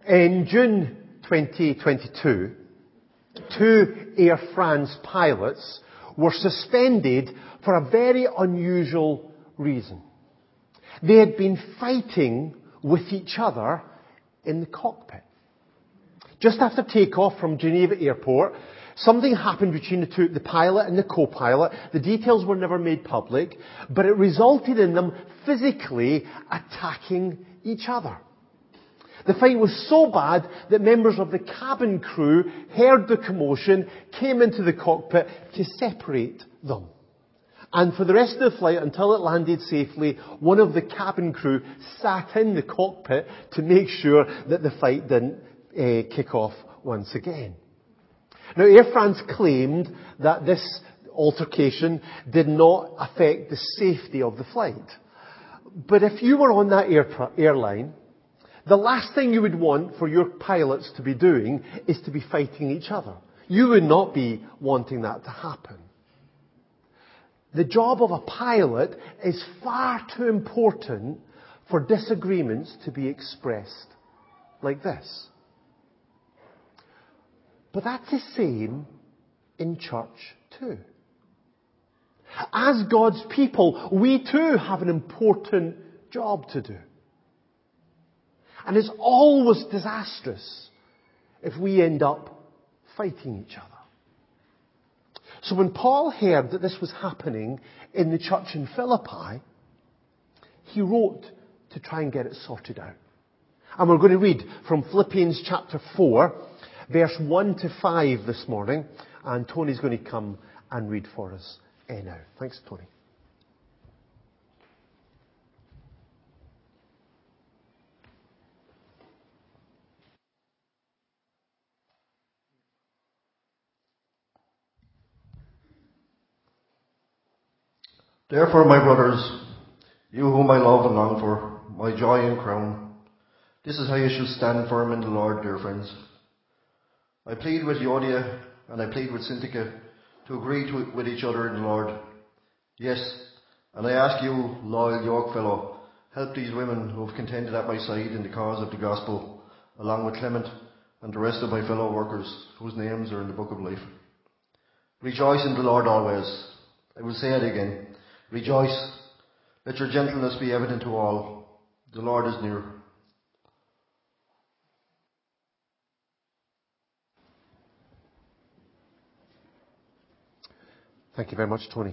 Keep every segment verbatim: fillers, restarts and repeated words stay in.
In June twenty twenty-two, two Air France pilots were suspended for a very unusual reason. They had been fighting with each other in the cockpit. Just after takeoff from Geneva Airport, something happened between the two, the pilot and the co-pilot. The details were never made public, but it resulted in them physically attacking each other. The fight was so bad that members of the cabin crew heard the commotion, came into the cockpit to separate them. And for the rest of the flight, until it landed safely, one of the cabin crew sat in the cockpit to make sure that the fight didn't uh, kick off once again. Now, Air France claimed that this altercation did not affect the safety of the flight. But if you were on that air, airline, the last thing you would want for your pilots to be doing is to be fighting each other. You would not be wanting that to happen. The job of a pilot is far too important for disagreements to be expressed like this. But that's the same in church too. As God's people, we too have an important job to do. And it's always disastrous if we end up fighting each other. So when Paul heard that this was happening in the church in Philippi, he wrote to try and get it sorted out. And we're going to read from Philippians chapter four, verse one to five this morning. And Tony's going to come and read for us now. Thanks, Tony. Therefore, my brothers, you whom I love and long for, my joy and crown, this is how you should stand firm in the Lord, dear friends. I plead with Euodia and I plead with Syntyche to agree to, with each other in the Lord. Yes, and I ask you, loyal yokefellow, help these women who have contended at my side in the cause of the gospel, along with Clement and the rest of my fellow workers whose names are in the book of life. Rejoice in the Lord always. I will say it again. Rejoice. Let your gentleness be evident to all. The Lord is near. Thank you very much, Tony.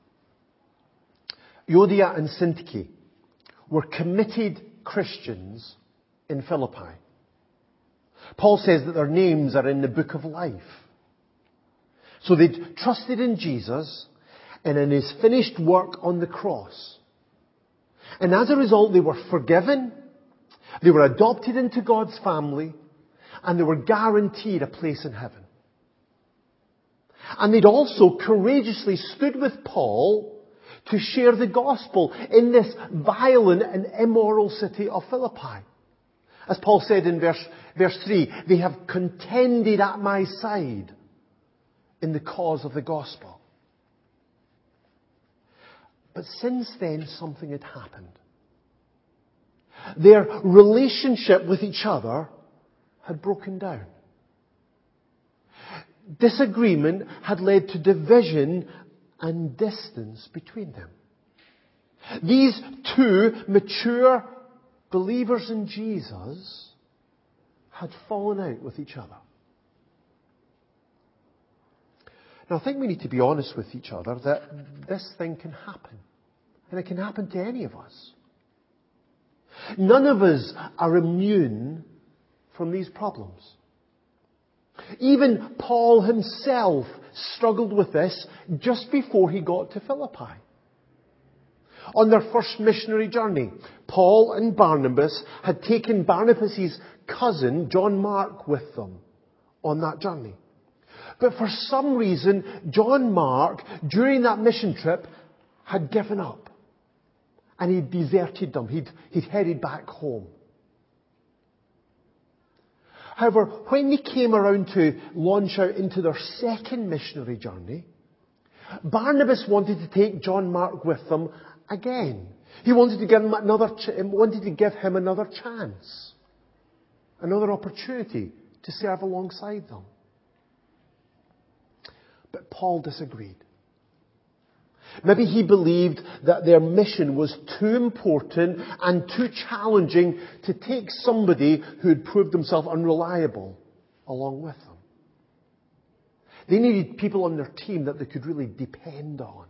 Euodia and Syntyche were committed Christians in Philippi. Paul says that their names are in the book of life. So they'd trusted in Jesus and in his finished work on the cross. And as a result, they were forgiven, they were adopted into God's family, and they were guaranteed a place in heaven. And they'd also courageously stood with Paul to share the gospel in this violent and immoral city of Philippi. As Paul said in verse, verse three, they have contended at my side in the cause of the gospel. But since then, something had happened. Their relationship with each other had broken down. Disagreement had led to division and distance between them. These two mature believers in Jesus had fallen out with each other. Now, I think we need to be honest with each other that this thing can happen. And it can happen to any of us. None of us are immune from these problems. Even Paul himself struggled with this just before he got to Philippi. On their first missionary journey, Paul and Barnabas had taken Barnabas' cousin, John Mark, with them on that journey. But for some reason, John Mark, during that mission trip, had given up. And he'd deserted them. He'd, he'd headed back home. However, when they came around to launch out into their second missionary journey, Barnabas wanted to take John Mark with them again. He wanted to give him another, ch- wanted to give him another chance. another opportunity to serve alongside them. But Paul disagreed. Maybe he believed that their mission was too important and too challenging to take somebody who had proved himself unreliable along with them. They needed people on their team that they could really depend on.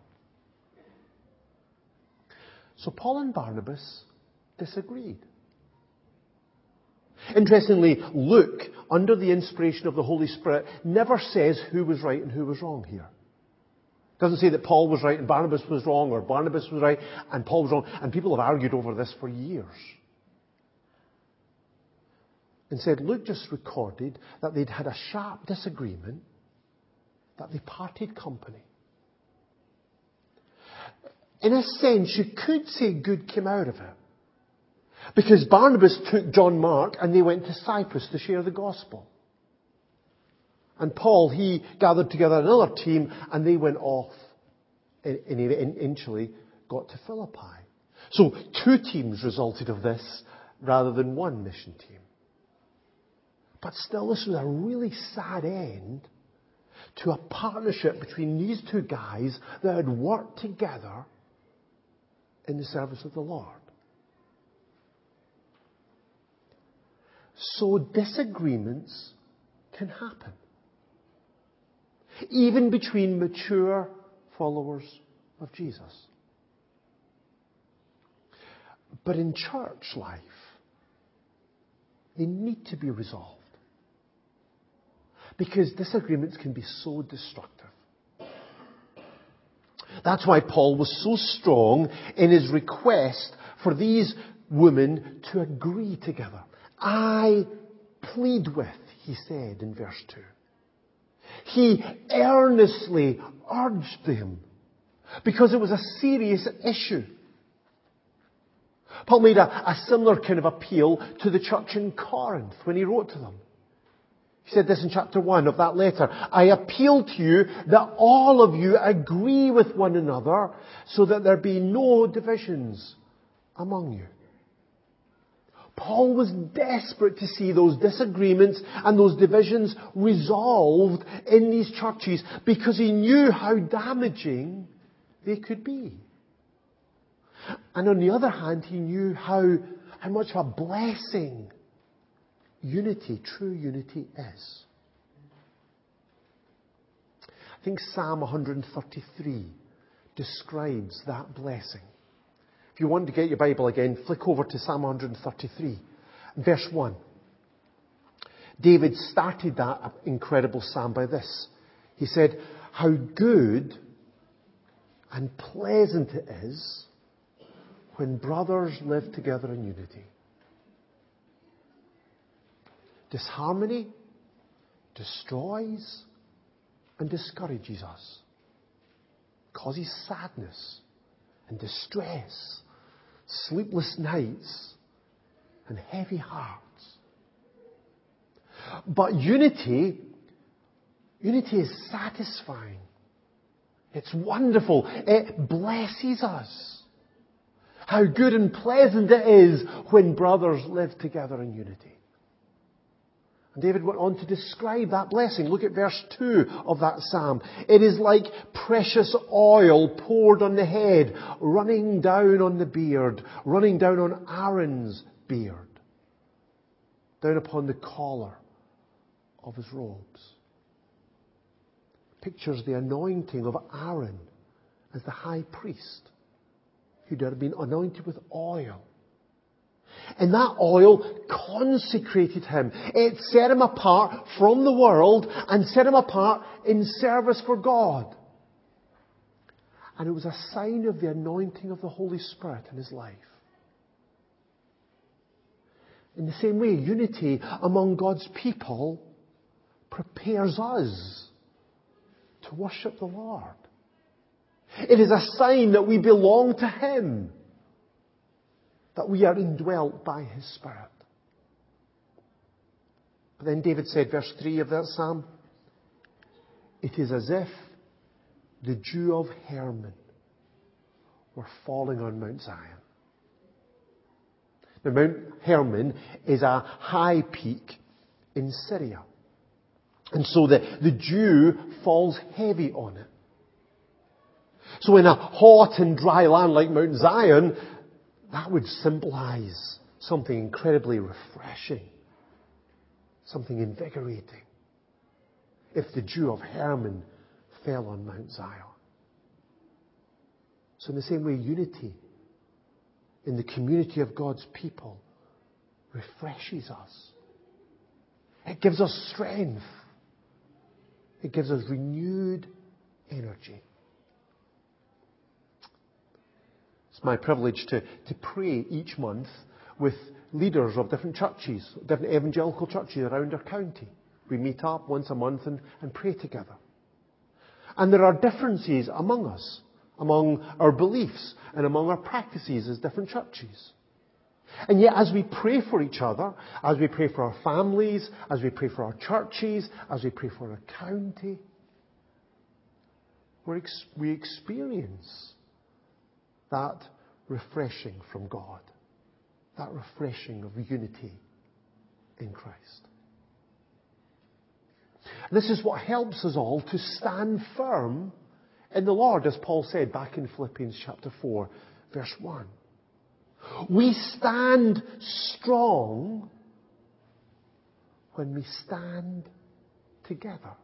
So Paul and Barnabas disagreed. Interestingly, Luke, under the inspiration of the Holy Spirit, never says who was right and who was wrong here. It doesn't say that Paul was right and Barnabas was wrong, or Barnabas was right and Paul was wrong. And people have argued over this for years. Instead, Luke just recorded that they'd had a sharp disagreement, that they parted company. In a sense, you could say good came out of it. Because Barnabas took John Mark and they went to Cyprus to share the gospel. And Paul, he gathered together another team and they went off and eventually got to Philippi. So two teams resulted of this rather than one mission team. But still, this was a really sad end to a partnership between these two guys that had worked together in the service of the Lord. So disagreements can happen, even between mature followers of Jesus. But in church life, they need to be resolved, because disagreements can be so destructive. That's why Paul was so strong in his request for these women to agree together. I plead with, he said in verse two. He earnestly urged them because it was a serious issue. Paul made a, a similar kind of appeal to the church in Corinth when he wrote to them. He said this in chapter one of that letter. I appeal to you that all of you agree with one another so that there be no divisions among you. Paul was desperate to see those disagreements and those divisions resolved in these churches because he knew how damaging they could be. And on the other hand, he knew how, how much of a blessing unity, true unity is. I think Psalm one thirty-three describes that blessing. If you want to get your Bible again, flick over to Psalm one thirty-three, verse one. David started that incredible psalm by this. He said, how good and pleasant it is when brothers live together in unity. Disharmony destroys and discourages us, causes sadness and distress, sleepless nights and heavy hearts. But unity, unity is satisfying. It's wonderful. It blesses us. How good and pleasant it is when brothers live together in unity. And David went on to describe that blessing. Look at verse two of that psalm. It is like precious oil poured on the head, running down on the beard, running down on Aaron's beard, down upon the collar of his robes. Pictures the anointing of Aaron as the high priest, who'd have been anointed with oil. And that oil consecrated him. It set him apart from the world and set him apart in service for God. And it was a sign of the anointing of the Holy Spirit in his life. In the same way, unity among God's people prepares us to worship the Lord. It is a sign that we belong to Him, that we are indwelt by His Spirit. But then David said, verse three of that psalm, it is as if the dew of Hermon were falling on Mount Zion. Now, Mount Hermon is a high peak in Syria. And so the, the dew falls heavy on it. So in a hot and dry land like Mount Zion, that would symbolize something incredibly refreshing, something invigorating, if the dew of Hermon fell on Mount Zion. So in the same way, unity in the community of God's people refreshes us. It gives us strength. It gives us renewed energy. It's my privilege to, to pray each month with leaders of different churches, different evangelical churches around our county. We meet up once a month and, and pray together. And there are differences among us, among our beliefs and among our practices as different churches. And yet as we pray for each other, as we pray for our families, as we pray for our churches, as we pray for our county, we're ex- we experience that refreshing from God, that refreshing of unity in Christ. And this is what helps us all to stand firm in the Lord, as Paul said back in Philippians chapter four, verse one. We stand strong when we stand together.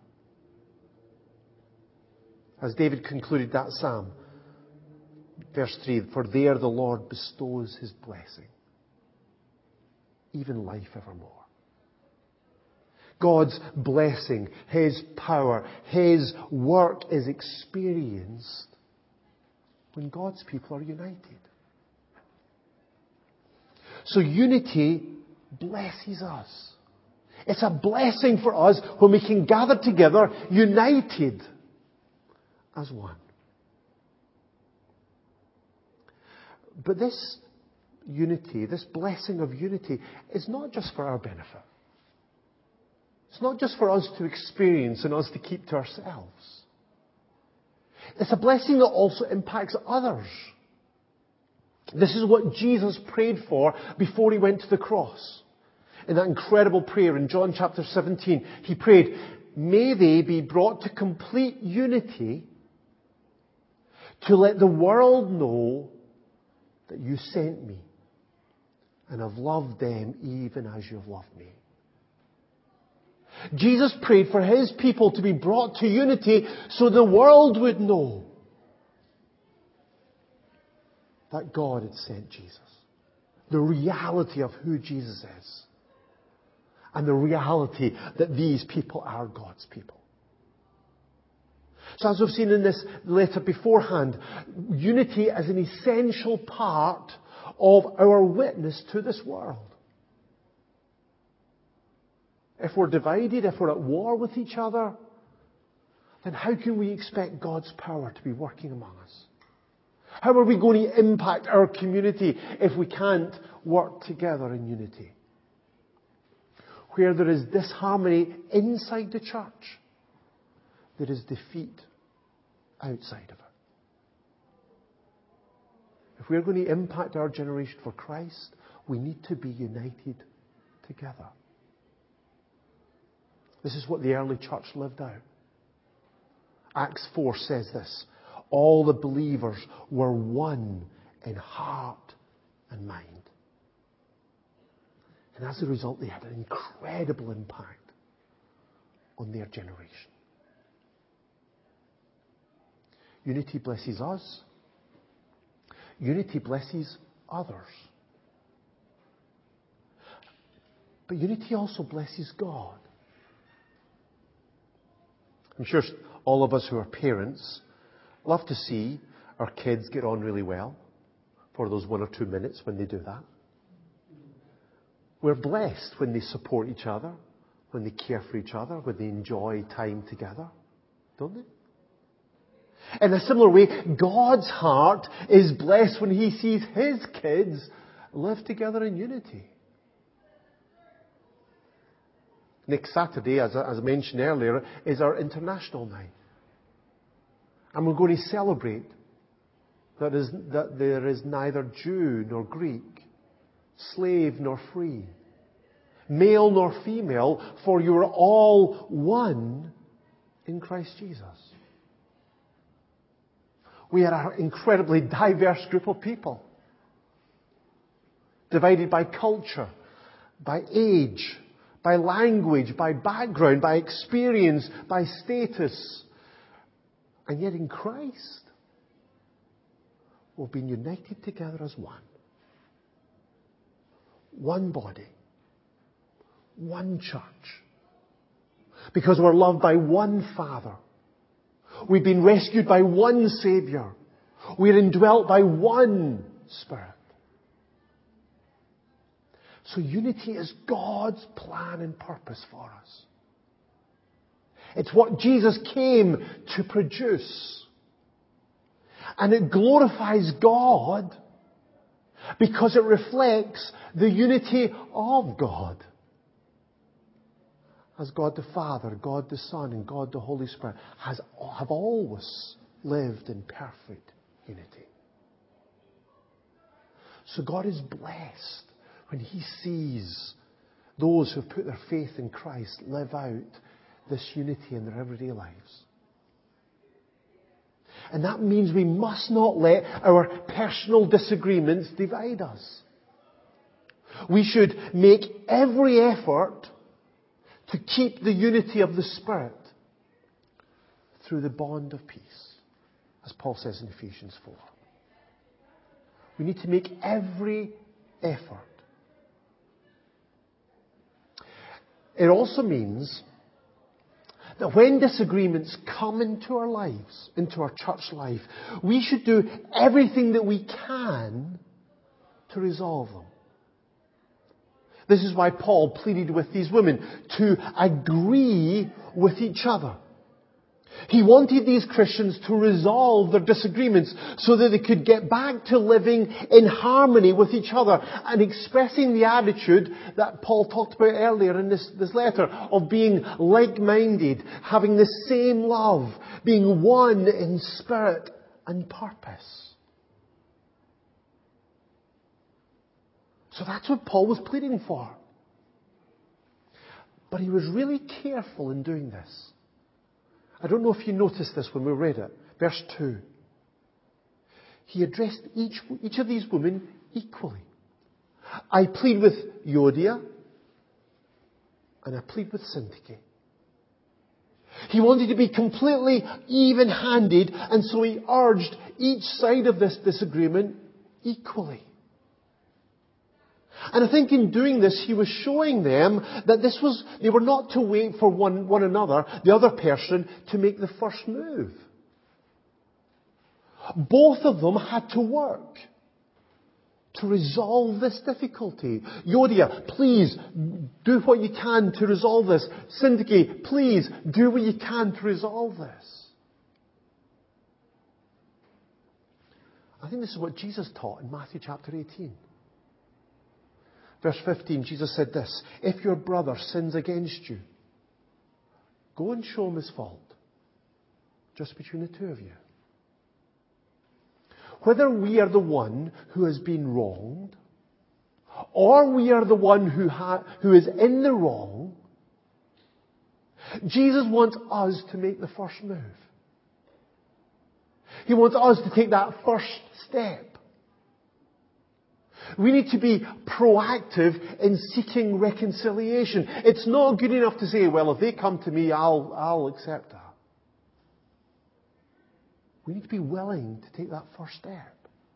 As David concluded that psalm, verse three, for there the Lord bestows his blessing, even life evermore. God's blessing, his power, his work is experienced when God's people are united. So unity blesses us. It's a blessing for us when we can gather together united as one. But this unity, this blessing of unity, is not just for our benefit. It's not just for us to experience and us to keep to ourselves. It's a blessing that also impacts others. This is what Jesus prayed for before he went to the cross. In that incredible prayer in John chapter seventeen, he prayed, may they be brought to complete unity to let the world know that you sent me and have loved them even as you have loved me. Jesus prayed for his people to be brought to unity so the world would know that God had sent Jesus. The reality of who Jesus is. And the reality that these people are God's people. So as we've seen in this letter beforehand, unity is an essential part of our witness to this world. If we're divided, if we're at war with each other, then how can we expect God's power to be working among us? How are we going to impact our community if we can't work together in unity? Where there is disharmony inside the church, there is defeat outside of it. If we're going to impact our generation for Christ, we need to be united together. This is what the early church lived out. Acts four says this. All the believers were one in heart and mind. And as a result, they had an incredible impact on their generation. Unity blesses us. Unity blesses others. But unity also blesses God. I'm sure all of us who are parents love to see our kids get on really well for those one or two minutes when they do that. We're blessed when they support each other, when they care for each other, when they enjoy time together, don't they? In a similar way, God's heart is blessed when he sees his kids live together in unity. Next Saturday, as I, as I mentioned earlier, is our international night. And we're going to celebrate that, is, that there is neither Jew nor Greek, slave nor free, male nor female, for you are all one in Christ Jesus. We are an incredibly diverse group of people, divided by culture, by age, by language, by background, by experience, by status. And yet in Christ, we've been united together as one. One body. One church. Because we're loved by one Father. We've been rescued by one Saviour. We're indwelt by one Spirit. So unity is God's plan and purpose for us. It's what Jesus came to produce. And it glorifies God because it reflects the unity of God. As God the Father, God the Son, and God the Holy Spirit has, have always lived in perfect unity. So God is blessed when He sees those who have put their faith in Christ live out this unity in their everyday lives. And that means we must not let our personal disagreements divide us. We should make every effort to keep the unity of the Spirit through the bond of peace, as Paul says in Ephesians four. We need to make every effort. It also means that when disagreements come into our lives, into our church life, we should do everything that we can to resolve them. This is why Paul pleaded with these women to agree with each other. He wanted these Christians to resolve their disagreements so that they could get back to living in harmony with each other and expressing the attitude that Paul talked about earlier in this, this letter of being like-minded, having the same love, being one in spirit and purpose. So that's what Paul was pleading for. But he was really careful in doing this. I don't know if you noticed this when we read it. Verse two. He addressed each, each of these women equally. I plead with Euodia and I plead with Syntyche. He wanted to be completely even-handed, and so he urged each side of this disagreement equally. And I think in doing this, he was showing them that this was, they were not to wait for one, one another, the other person, to make the first move. Both of them had to work to resolve this difficulty. Euodia, please do what you can to resolve this. Syntyche, please do what you can to resolve this. I think this is what Jesus taught in Matthew chapter eighteen. Verse fifteen, Jesus said this, if your brother sins against you, go and show him his fault, just between the two of you. Whether we are the one who has been wronged, or we are the one who, ha- who is in the wrong, Jesus wants us to make the first move. He wants us to take that first step. We need to be proactive in seeking reconciliation. It's not good enough to say, well, if they come to me, I'll, I'll accept that. We need to be willing to take that first step.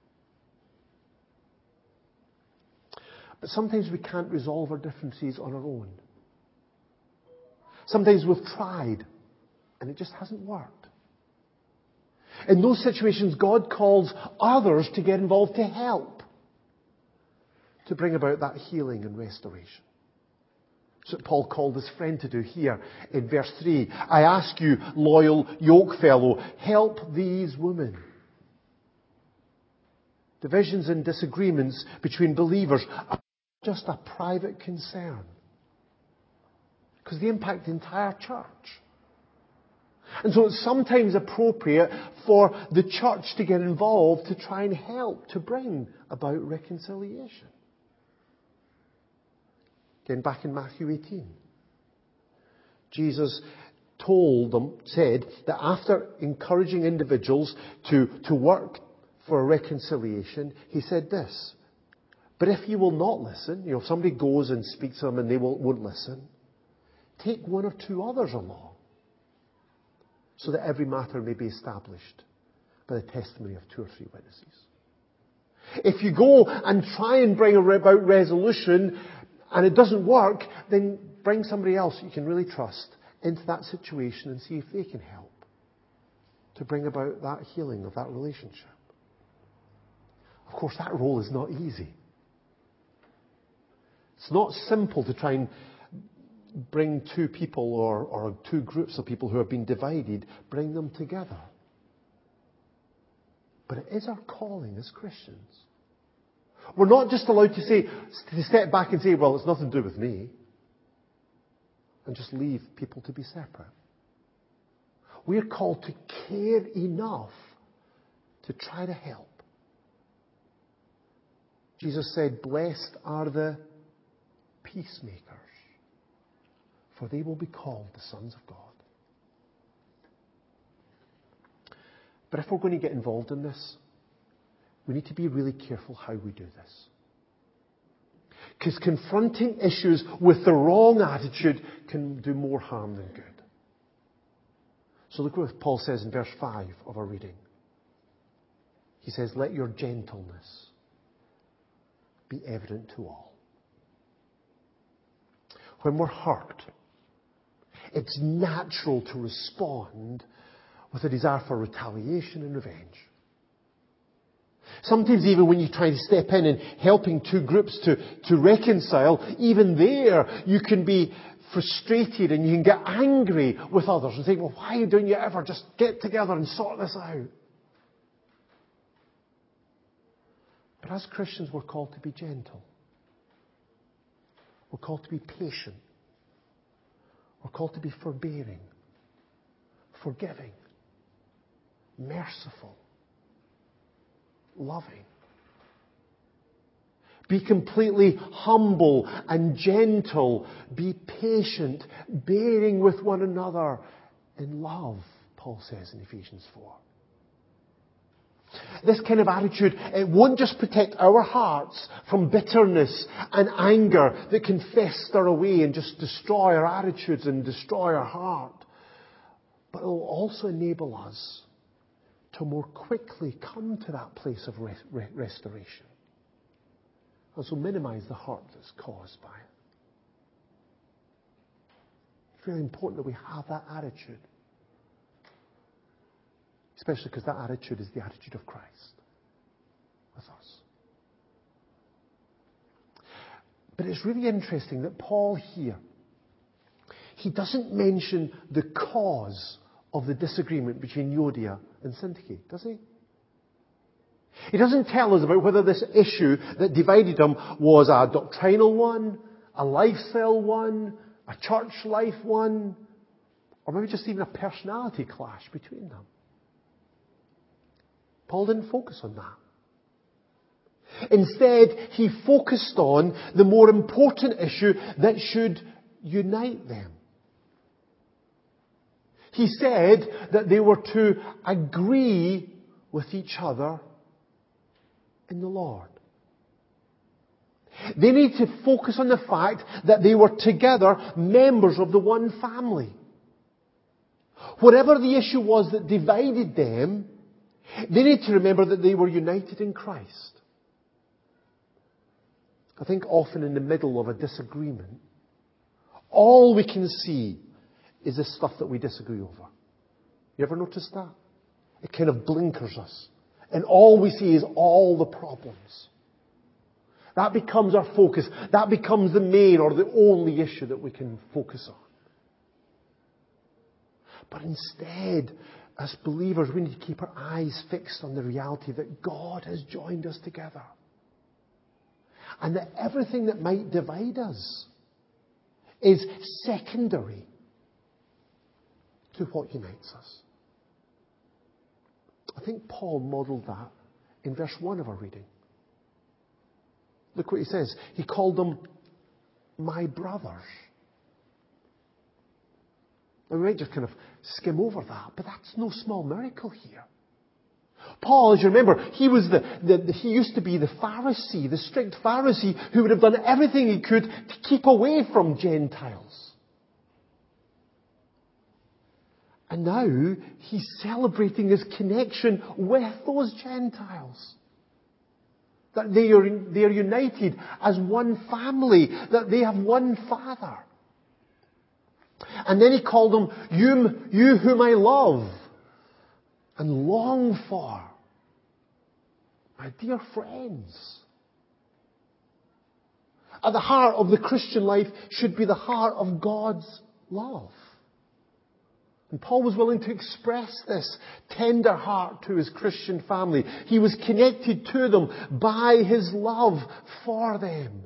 But sometimes we can't resolve our differences on our own. Sometimes we've tried and it just hasn't worked. In those situations, God calls others to get involved to help, to bring about that healing and restoration. That's what Paul called his friend to do here in verse three. I ask you, loyal yokefellow, help these women. Divisions and disagreements between believers are just a private concern, because they impact the entire church. And so it's sometimes appropriate for the church to get involved to try and help to bring about reconciliation. Again, back in Matthew eighteen. Jesus told them, said that after encouraging individuals to, to work for a reconciliation, he said this: but if you will not listen, you know, if somebody goes and speaks to them and they won't, won't listen, take one or two others along, so that every matter may be established by the testimony of two or three witnesses. If you go and try and bring about resolution and it doesn't work, then bring somebody else you can really trust into that situation and see if they can help to bring about that healing of that relationship. Of course, that role is not easy. It's not simple to try and bring two people or, or two groups of people who have been divided, bring them together. But it is our calling as Christians. We're not just allowed to say, to step back and say, well, it's nothing to do with me, and just leave people to be separate. We're called to care enough to try to help. Jesus said, blessed are the peacemakers, for they will be called the sons of God. But if we're going to get involved in this, we need to be really careful how we do this. Because confronting issues with the wrong attitude can do more harm than good. So look what Paul says in verse five of our reading. He says, let your gentleness be evident to all. When we're hurt, it's natural to respond with a desire for retaliation and revenge. Sometimes even when you try to step in and helping two groups to, to reconcile, even there you can be frustrated and you can get angry with others and think, well, why don't you ever just get together and sort this out? But as Christians, we're called to be gentle. We're called to be patient. We're called to be forbearing, forgiving, merciful, loving. Be completely humble and gentle. Be patient, bearing with one another in love, Paul says in Ephesians four. This kind of attitude, it won't just protect our hearts from bitterness and anger that can fester away and just destroy our attitudes and destroy our heart, but it will also enable us to more quickly come to that place of re- re- restoration. And so minimize the hurt that's caused by it. It's really important that we have that attitude. Especially because that attitude is the attitude of Christ with us. But it's really interesting that Paul here, he doesn't mention the cause of the disagreement between Euodia and Syntyche, does he? He doesn't tell us about whether this issue that divided them was a doctrinal one, a lifestyle one, a church life one, or maybe just even a personality clash between them. Paul didn't focus on that. Instead, he focused on the more important issue that should unite them. He said that they were to agree with each other in the Lord. They need to focus on the fact that they were together members of the one family. Whatever the issue was that divided them, they need to remember that they were united in Christ. I think often in the middle of a disagreement, all we can see is the stuff that we disagree over. You ever notice that? It kind of blinkers us. And all we see is all the problems. That becomes our focus. That becomes the main or the only issue that we can focus on. But instead, as believers, we need to keep our eyes fixed on the reality that God has joined us together. And that everything that might divide us is secondary to what unites us. I think Paul modelled that in verse one of our reading. Look what he says. He called them my brothers. Now, we might just kind of skim over that, but that's no small miracle here. Paul, as you remember, he was the, the, the he used to be the Pharisee, the strict Pharisee, who would have done everything he could to keep away from Gentiles. And now he's celebrating his connection with those Gentiles. That they are, they are united as one family, that they have one Father. And then he called them, you, you whom I love and long for. My dear friends, at the heart of the Christian life should be the heart of God's love. And Paul was willing to express this tender heart to his Christian family. He was connected to them by his love for them.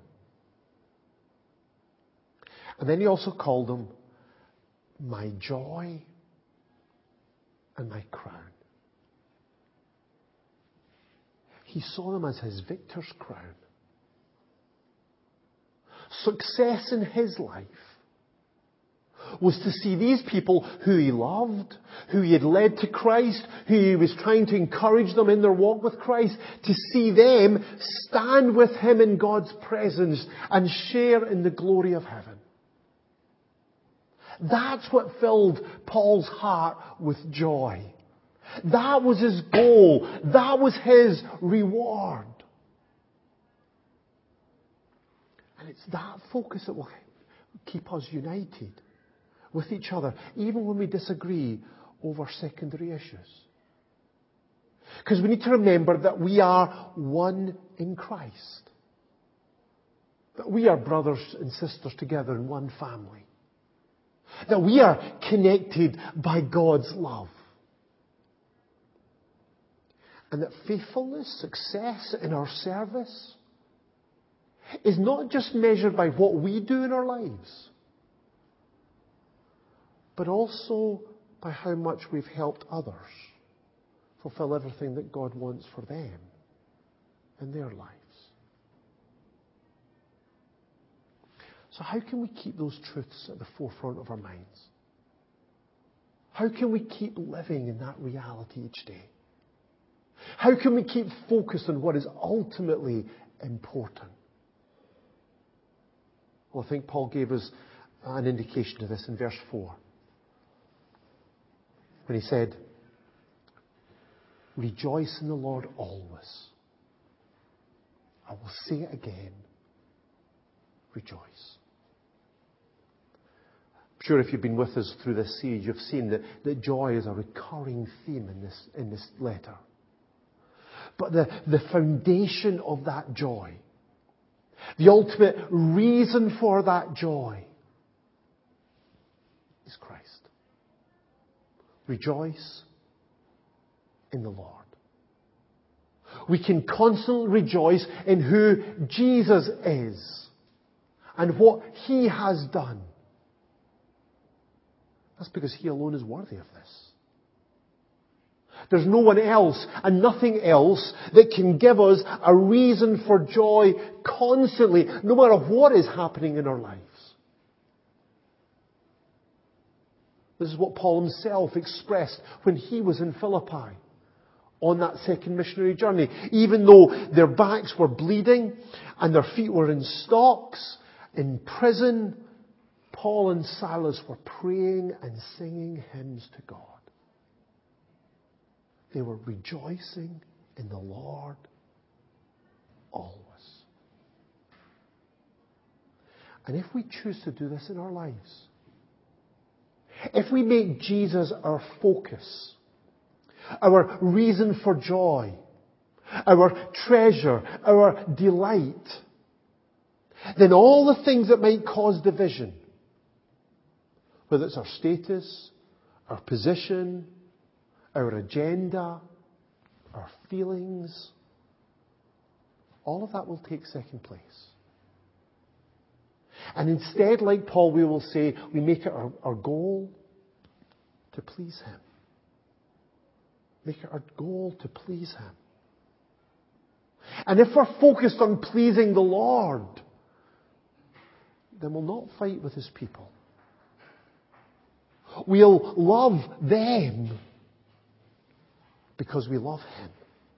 And then he also called them my joy and my crown. He saw them as his victor's crown. Success in his life was to see these people who he loved, who he had led to Christ, who he was trying to encourage them in their walk with Christ, to see them stand with him in God's presence and share in the glory of heaven. That's what filled Paul's heart with joy. That was his goal. That was his reward. And it's that focus that will keep us united with each other, even when we disagree over secondary issues. Because we need to remember that we are one in Christ. That we are brothers and sisters together in one family. That we are connected by God's love. And that faithfulness, success in our service is not just measured by what we do in our lives, but also by how much we've helped others fulfill everything that God wants for them in their lives. So how can we keep those truths at the forefront of our minds? How can we keep living in that reality each day? How can we keep focused on what is ultimately important? Well, I think Paul gave us an indication of this in verse four. When he said, rejoice in the Lord always. I will say it again. Rejoice. I'm sure if you've been with us through this series, you've seen that, that joy is a recurring theme in this, in this letter. But the, the foundation of that joy, the ultimate reason for that joy, is Christ. Rejoice in the Lord. We can constantly rejoice in who Jesus is and what He has done. That's because He alone is worthy of this. There's no one else and nothing else that can give us a reason for joy constantly, no matter what is happening in our lives. This is what Paul himself expressed when he was in Philippi on that second missionary journey. Even though their backs were bleeding and their feet were in stocks, in prison, Paul and Silas were praying and singing hymns to God. They were rejoicing in the Lord always. And if we choose to do this in our lives, if we make Jesus our focus, our reason for joy, our treasure, our delight, then all the things that might cause division, whether it's our status, our position, our agenda, our feelings, all of that will take second place. And instead, like Paul, we will say, we make it our, our goal to please Him. Make it our goal to please Him. And if we're focused on pleasing the Lord, then we'll not fight with his people. We'll love them because we love him.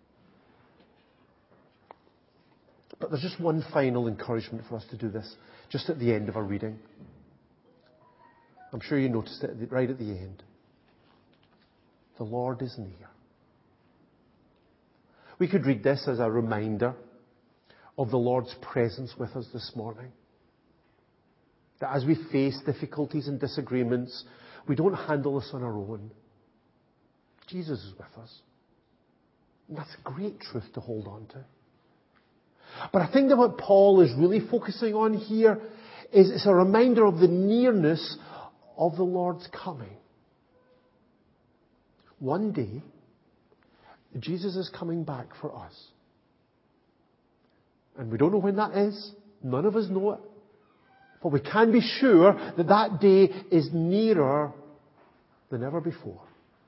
But there's just one final encouragement for us to do this, just at the end of our reading. I'm sure you noticed it right at the end. The Lord is near. We could read this as a reminder of the Lord's presence with us this morning. That as we face difficulties and disagreements, we don't handle this on our own. Jesus is with us. And that's a great truth to hold on to. But I think that what Paul is really focusing on here is it's a reminder of the nearness of the Lord's coming. One day, Jesus is coming back for us. And we don't know when that is. None of us know it. But we can be sure that that day is nearer than ever before.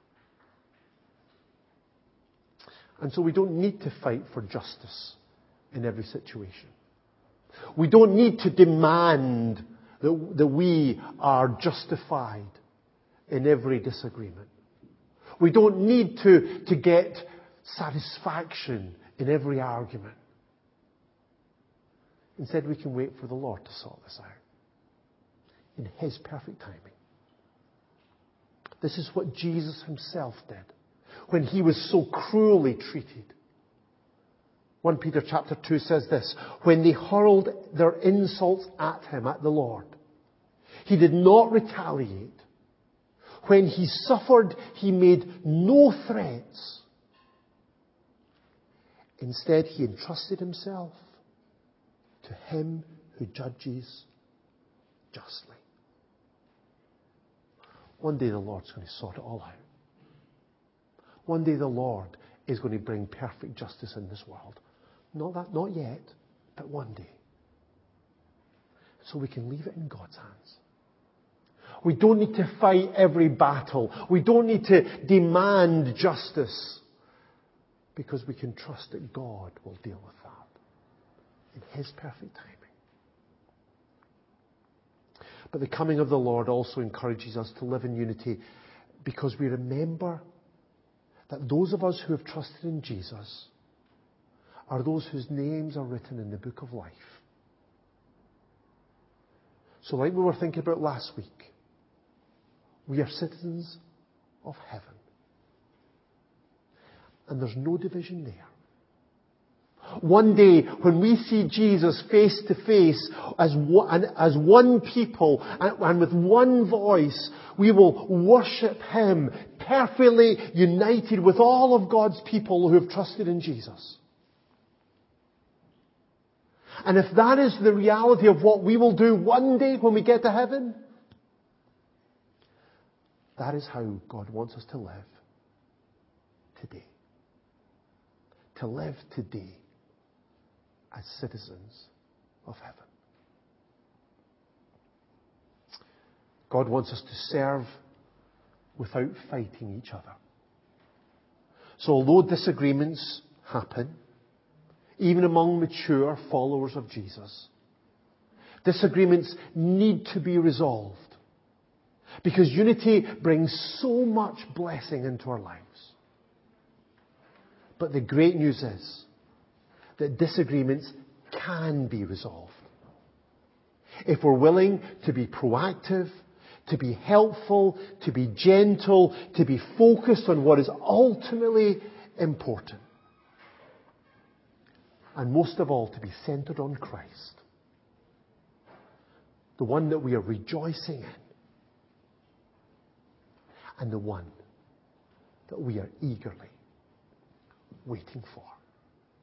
And so we don't need to fight for justice in every situation. We don't need to demand that, that we are justified in every disagreement. We don't need to, to get satisfaction in every argument. Instead, we can wait for the Lord to sort this out in his perfect timing. This is what Jesus himself did when he was so cruelly treated. First Peter chapter two says this, when they hurled their insults at him, at the Lord, he did not retaliate. When he suffered, he made no threats. Instead, he entrusted himself to him who judges justly. One day the Lord's going to sort it all out. One day the Lord is going to bring perfect justice in this world. Not that, not yet, but one day. So we can leave it in God's hands. We don't need to fight every battle. We don't need to demand justice. Because we can trust that God will deal with that in his perfect timing. But the coming of the Lord also encourages us to live in unity because we remember that those of us who have trusted in Jesus are those whose names are written in the book of life. So like we were thinking about last week, we are citizens of heaven. And there's no division there. One day, when we see Jesus face to face as one, as one people and with one voice, we will worship him perfectly united with all of God's people who have trusted in Jesus. And if that is the reality of what we will do one day when we get to heaven, that is how God wants us to live today. To live today as citizens of heaven. God wants us to serve without fighting each other. So although disagreements happen, even among mature followers of Jesus, disagreements need to be resolved because unity brings so much blessing into our lives. But the great news is that disagreements can be resolved. If we're willing to be proactive, to be helpful, to be gentle, to be focused on what is ultimately important. And most of all, to be centered on Christ. The one that we are rejoicing in. And the one that we are eagerly waiting for.